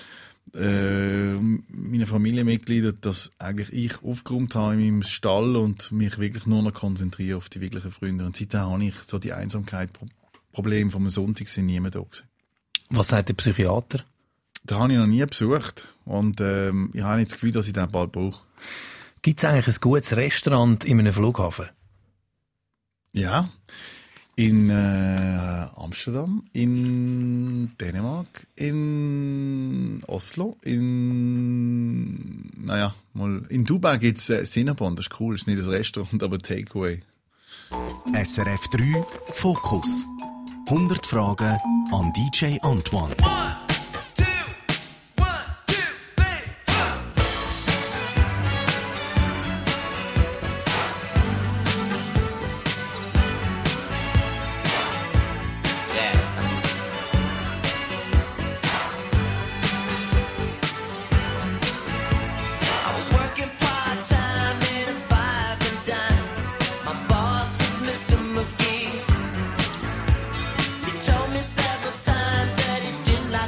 Meine Familienmitglieder, dass eigentlich ich aufgeräumt habe in meinem Stall und mich wirklich nur noch konzentriere auf die wirklichen Freunde. Und seitdem habe ich so die Einsamkeit, Probleme vom Sonntag sind niemand da gewesen. Was sagt der Psychiater? Den habe ich noch nie besucht und ich habe nicht das Gefühl, dass ich den bald brauche. Gibt es eigentlich ein gutes Restaurant in einem Flughafen? Ja. In Amsterdam, in Dänemark, in Oslo, in Dubai gibt's Cinnabon, das ist cool, das ist nicht ein Restaurant, aber Takeaway. SRF 3 Fokus. 100 Fragen an DJ Antoine. Told me several times that he didn't like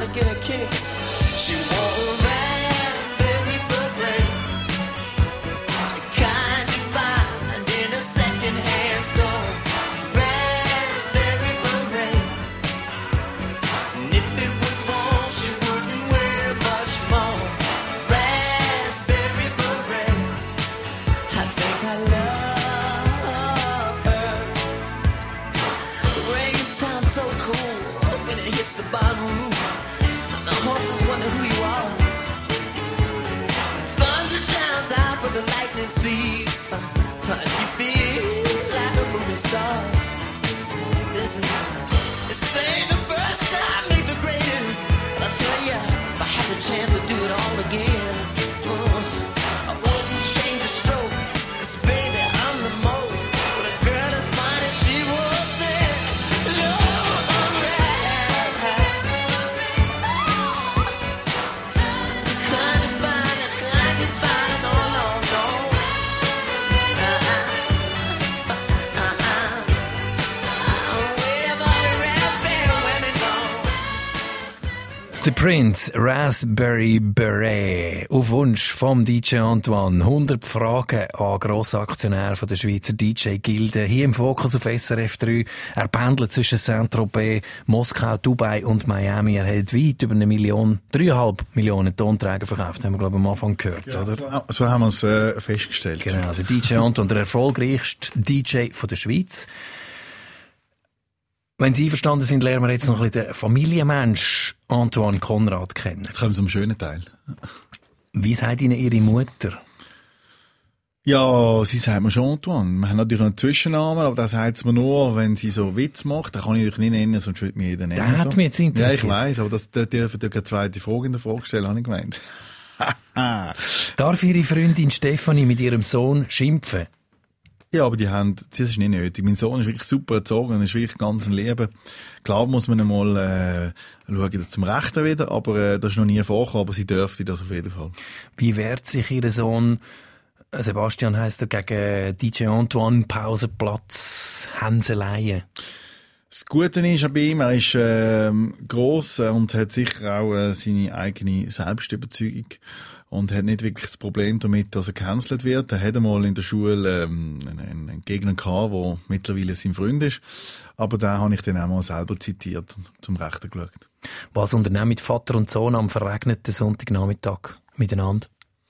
get her kicks. She wore a raspberry beret, the kind you find in a second-hand store. Raspberry beret, and if it was warm, she wouldn't wear much more. Raspberry beret, I think I love her. The rain sounds so cool when it hits the bottom roof. The horses wonder who you are. Thunder drowns out, but the lightning sees. You feel like a movie star. This ain't the first time, ain't the greatest. I'll tell ya, if I had the chance to do it all again, I wouldn't change a stroke. 'Cause baby, I'm the most. But a girl as fine as she was then, Lord, I'm kind of fine, no, no, no. Where are the raspberry women gone? The Prince, Raspberry Beret. Auf Wunsch vom DJ Antoine. 100 Fragen an Grossaktionär von der Schweizer DJ-Gilde. Hier im Fokus auf SRF 3. Er pendelt zwischen Saint-Tropez, Moskau, Dubai und Miami. Er hat weit über 3,5 Millionen Tonträger verkauft. Haben wir, glaube ich, am Anfang gehört, oder? So haben wir es festgestellt. Genau, der DJ Antoine, der erfolgreichste DJ von der Schweiz. Wenn Sie einverstanden sind, lernen wir jetzt noch ein bisschen den Familienmensch Antoine Conrad kennen. Jetzt kommen wir zum schönen Teil. Wie sagt Ihnen Ihre Mutter? Ja, sie sagt mir schon Antoine. Wir haben natürlich noch einen Zwischennamen, aber das sagt sie mir nur, wenn sie so Witz macht. Den kann ich natürlich nicht nennen, sonst würde mich jeder nennen. Der hat mich jetzt interessiert. Ja, ich weiss, aber da dürfen eine zweite Frage in der Frage stellen, habe ich gemeint. Darf Ihre Freundin Stefanie mit ihrem Sohn schimpfen? Ja, aber das ist nicht nötig. Mein Sohn ist wirklich super erzogen, er ist wirklich ganz ein Leben. Klar muss man einmal schauen, dass zum Rechten wieder, aber das ist noch nie vorgekommen, aber sie dürfte das auf jeden Fall. Wie wehrt sich Ihr Sohn, Sebastian heisst er, gegen DJ Antoine, Pausenplatz, Hänseleien? Das Gute ist bei ihm, er ist gross und hat sicher auch seine eigene Selbstüberzeugung und hat nicht wirklich das Problem damit, dass er gecancelt wird. Er hat einmal in der Schule einen Gegner gehabt, der mittlerweile sein Freund ist, aber den habe ich dann auch mal selber zitiert und zum Rechten geschaut. Was unternehmen Vater und Sohn am verregneten Sonntagnachmittag miteinander?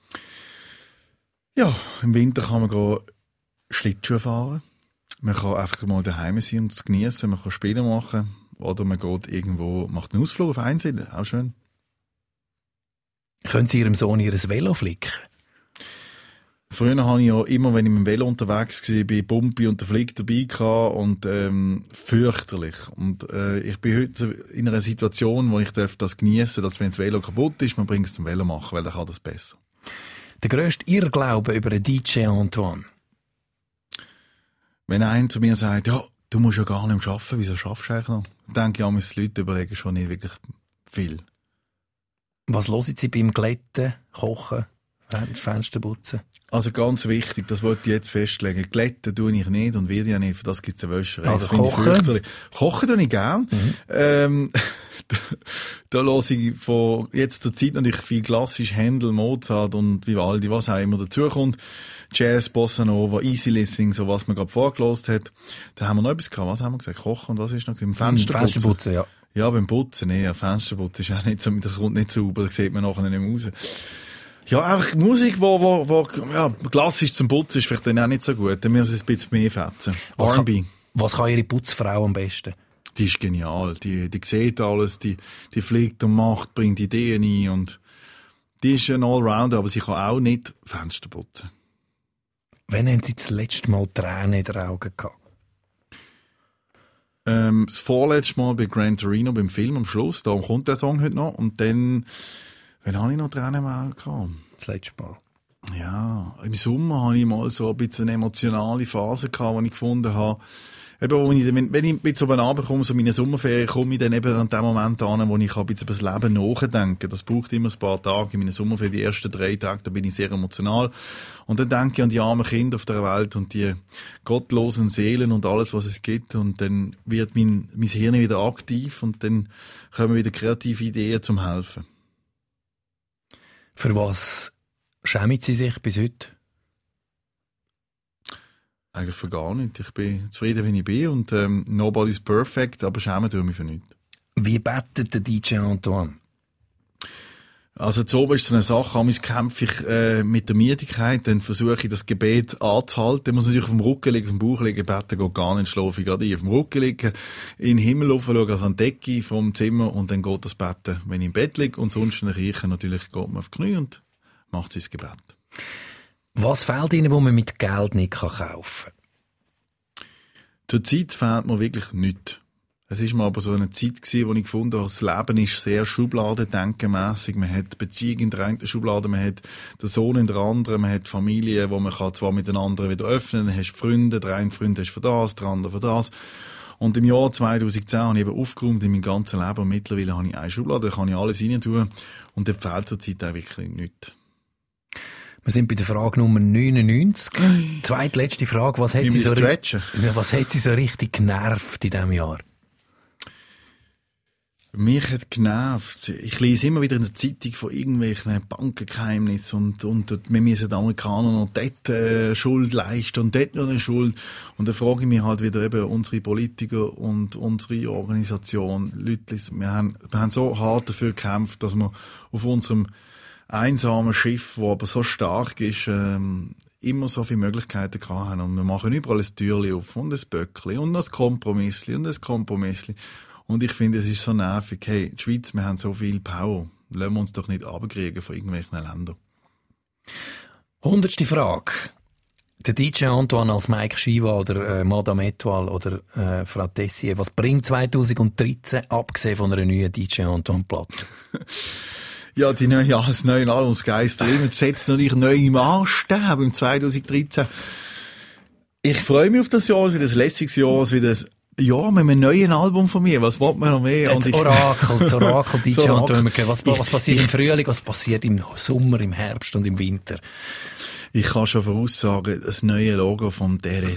Ja, im Winter kann man Schlittschuh fahren. Man kann einfach mal daheim sein und es genießen. Man kann Spiele machen. Oder man geht irgendwo, macht einen Ausflug auf Einsiedeln. Auch schön. Können Sie Ihrem Sohn Ihr Velo flicken? Früher habe ich ja immer, wenn ich mit dem Velo unterwegs war, bei Bumpi und der Flick dabei gehabt und fürchterlich. Und ich bin heute in einer Situation, wo ich das genießen darf, dass wenn das Velo kaputt ist, man bringt es zum Velo machen, weil dann kann das besser. Der grösste Irrglaube über den DJ Antoine? Wenn einer zu mir sagt, ja, du musst ja gar nicht mehr arbeiten, wieso schaffst du eigentlich noch? Dann denke ich, die Leute überlegen schon nicht wirklich viel. Was hören Sie beim Glätten, Kochen, Fenster putzen? Also ganz wichtig, das wollte ich jetzt festlegen. Glätten tue ich nicht und werde ja nicht, für das gibt es eine Wäscherei. Also kochen? Kochen tue ich gern. Da höre ich von jetzt zur Zeit natürlich viel klassisch Händel, Mozart und Vivaldi, was auch immer dazukommt. Jazz, Bossa Nova, Easy Listening, so was man gerade vorgelost hat. Da haben wir noch etwas gehabt. Was haben wir gesagt? Kochen und was ist noch? Fensterputzen, ja. Ja, beim Putzen, nee, Fensterputzen ist auch nicht so, das kommt nicht sauber, da sieht man nachher nicht mehr raus. Ja, einfach Musik, wo klassisch zum Putzen ist vielleicht dann auch nicht so gut. Dann müssen sie ein bisschen mehr fetzen. R&B. Was kann Ihre Putzfrau am besten? Die ist genial. Die sieht alles, die fliegt und macht, bringt Ideen ein und die ist ein Allrounder, aber sie kann auch nicht Fenster putzen. Wann haben Sie das letzte Mal Tränen in den Augen gehabt? Das vorletzte Mal bei Gran Torino beim Film am Schluss, darum kommt der Song heute noch. Und dann, wann habe ich noch Tränen im Auge gehabt? Das letzte Mal? Ja, im Sommer hatte ich mal so ein bisschen eine emotionale Phase gehabt, wo ich gefunden habe, Eben, wenn ich so oben runterkomme, so meine Sommerferien, komme ich dann eben an dem Moment an, wo ich ein bisschen über das Leben nachdenke. Das braucht immer ein paar Tage. In meinen Sommerferien, die ersten 3 Tage, da bin ich sehr emotional. Und dann denke ich an die armen Kinder auf der Welt und die gottlosen Seelen und alles, was es gibt. Und dann wird mein Hirn wieder aktiv und dann kommen wieder kreative Ideen zum Helfen. Für was schämen Sie sich bis heute? Eigentlich für gar nicht. Ich bin zufrieden, wie ich bin und nobody's perfect, aber schämen tue mich für nichts. Wie betet der DJ Antoine? Also zu oben ist so eine Sache, manchmal kämpfe ich mit der Müdigkeit, dann versuche ich das Gebet anzuhalten. Dann muss ich natürlich auf dem Rücken liegen, auf dem Bauch liegen, beten geht gar nicht, schlafe ich gerade ein. Auf dem Rücken liegen, in den Himmel rauf, schaue also an die Decke vom Zimmer und dann geht das Beten, wenn ich im Bett liege. Und sonst in der Kirche natürlich geht man auf die Knie und macht sein Gebet. Was fehlt Ihnen, wo man mit Geld nicht kaufen kann? Zurzeit fehlt mir wirklich nichts. Es war mal aber so eine Zeit gewesen, wo ich gefunden habe, das Leben ist sehr schubladendenkenmässig. Man hat Beziehung in der einen Schublade, man hat den Sohn in der anderen, man hat Familie, wo man kann zwar mit den anderen wieder öffnen, dann hast du Freunde, der eine Freund ist für das, der andere für das. Und im Jahr 2010 habe ich eben aufgeräumt in meinem ganzen Leben und mittlerweile habe ich eine Schublade, da kann ich alles rein tun und da fehlt zurzeit auch wirklich nichts. Wir sind bei der Frage Nummer 99. Zweitletzte Frage, was hat Sie so richtig genervt in diesem Jahr? Mich hat genervt. Ich lese immer wieder in der Zeitung von irgendwelchen Bankengeheimnissen und wir müssen den Amerikanern noch dort Schuld leisten und dort noch eine Schuld. Und dann frage ich mich halt wieder eben unsere Politiker und unsere Organisation. Leute, wir haben so hart dafür gekämpft, dass wir auf unserem einsamen Schiff, das aber so stark ist, immer so viele Möglichkeiten haben. Und wir machen überall ein Türchen auf und ein Böckchen und ein Kompromissli und ein Kompromissli. Und ich finde, es ist so nervig. Hey, die Schweiz, wir haben so viel Power. Lassen wir uns doch nicht abkriegen von irgendwelchen Ländern. 100. Frage. Der DJ Antoine als Mike Shiva oder Madame Etoile oder Frau Tessier, was bringt 2013, abgesehen von einer neuen DJ Antoine-Platte? Ja, das neue Album Sky's the Limit setzt natürlich neue Maßstäbe im 2013. Ich freue mich auf das Jahr, es wird ein lässiges Jahr, es wird mit einem neuen Album von mir, was will man noch mehr? Das Orakel DJ Antoine, was passiert im Frühling, was passiert im Sommer, im Herbst und im Winter? Ich kann schon voraussagen, das neue Logo vom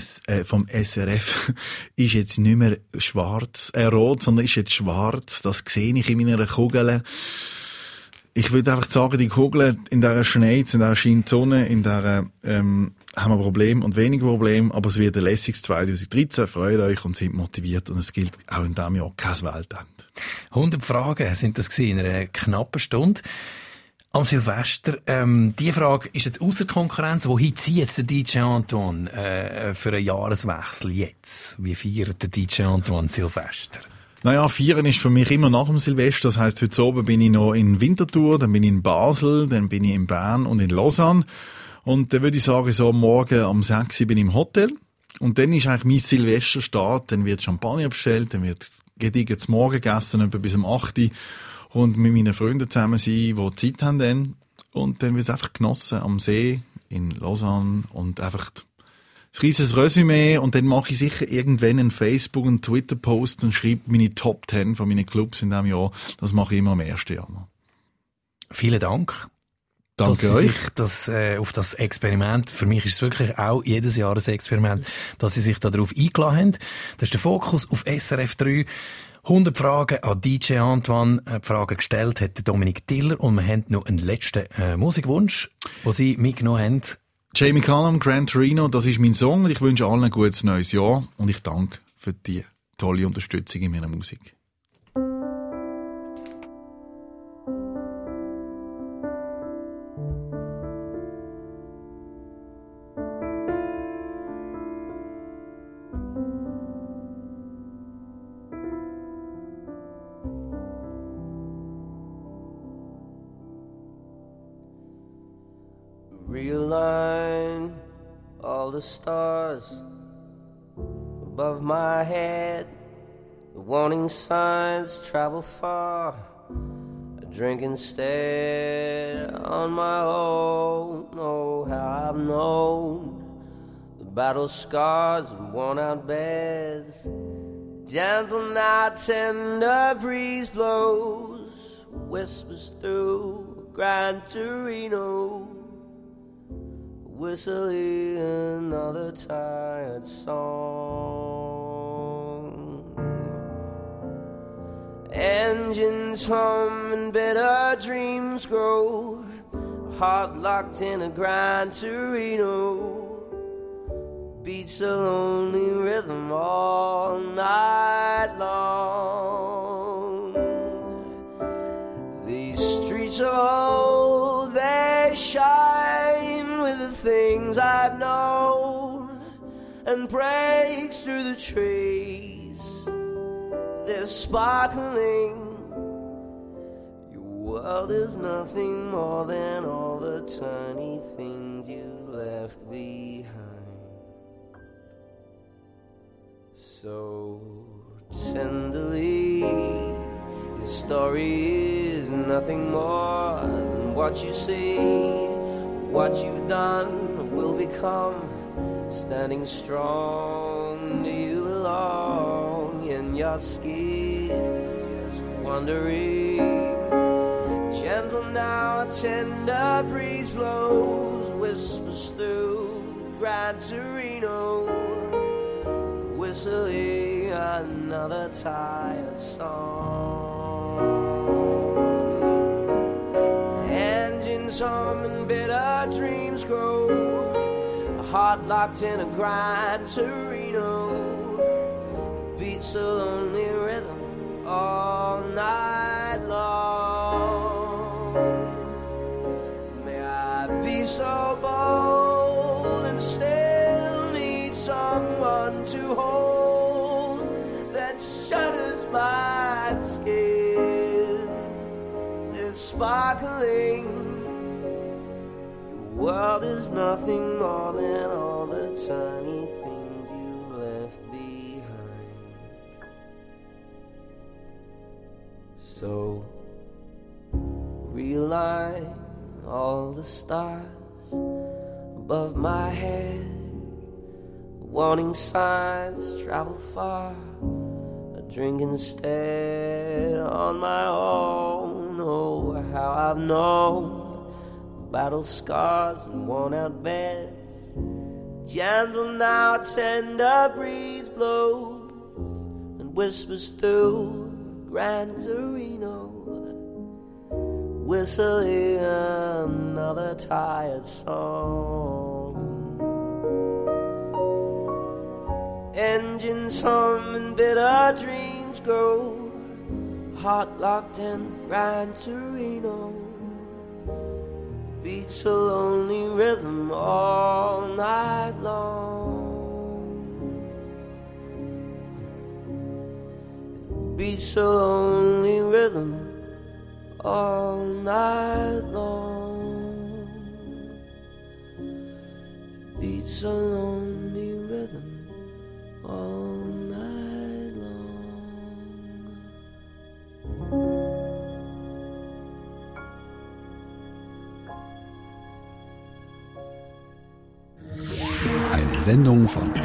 SRF ist jetzt nicht mehr rot, sondern ist jetzt schwarz. Das sehe ich in meiner Kugel. Ich würde einfach sagen, die Kugel in dieser Schnee, in dieser scheint die Sonne, in dieser haben wir Probleme und wenige Probleme, aber es wird ein lässiges 2013. Freut euch und seid motiviert und es gilt auch in diesem Jahr kein Weltende. 100 Fragen sind das in einer knappen Stunde. Am Silvester, die Frage ist jetzt ausser Konkurrenz. Wohin zieht jetzt der DJ Antoine für einen Jahreswechsel jetzt? Wie feiert der DJ Antoine Silvester? Naja, feiern ist für mich immer nach dem Silvester. Das heisst, heute oben bin ich noch in Winterthur, dann bin ich in Basel, dann bin ich in Bern und in Lausanne. Und dann würde ich sagen, so morgen am 6 bin ich im Hotel. Und dann ist eigentlich mein Silvesterstart. Dann wird Champagner bestellt, dann wird gediegen zum Morgen gegessen, etwa bis um 8 Uhr. Und mit meinen Freunden zusammen sein, die Zeit haben dann. Und dann wird es einfach genossen am See in Lausanne und einfach ein riesiges Resümee. Und dann mache ich sicher irgendwann einen Facebook- und Twitter-Post und schreibe meine Top 10 von meinen Clubs in diesem Jahr. Das mache ich immer am 1. Januar. Vielen Dank. Danke dass euch. Sie sich auf das Experiment, für mich ist es wirklich auch jedes Jahr ein Experiment, dass Sie sich darauf eingeladen haben. Das ist der Fokus auf SRF 3. 100 Fragen an DJ Antoine. Die Fragen gestellt hat Dominik Tiller und wir haben noch einen letzten Musikwunsch, den Sie mitgenommen haben. Jamie Cullum, Gran Torino, das ist mein Song und ich wünsche allen ein gutes neues Jahr und ich danke für die tolle Unterstützung in meiner Musik. Realign all the stars above my head. The warning signs travel far. I drink instead on my own. Oh, how I've known the battle scars and worn out beds. Gentle night, tender breeze blows, whispers through Gran Torino, whistling another tired song. Engines hum and bitter dreams grow, heart locked in a Gran Torino, beats a lonely rhythm all night long. These streets are old, they shine with the things I've known, and breaks through the trees, they're sparkling. Your world is nothing more than all the tiny things you've left behind. So tenderly, your story is nothing more than what you see, what you've done will become, standing strong. Do you belong in your skin, just wondering? Gentle now, a tender breeze blows, whispers through Gran Torino, whistling another tired song. Engines hum and bitter dreams grow, a heart locked in a Gran Torino, beats a lonely rhythm all night long. May I be so bold and still need someone to hold that shudders my skin. They're sparkling. Your world is nothing more than all the tiny things you've left behind. So realign all the stars above my head. Warning signs travel far, a drink instead on my own. Oh, how I've known battle scars and worn out beds. Gentle now, tender breeze blows and whispers through Gran Torino, whistling another tired song. Engines hum and bitter dreams grow, heart locked in Gran Torino, beats a lonely rhythm all night long. Beats a lonely rhythm all night long. Beats a lonely rhythm all night long. Eine Sendung von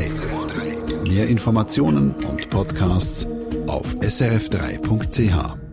SRF3. Mehr Informationen und Podcasts auf srf3.ch.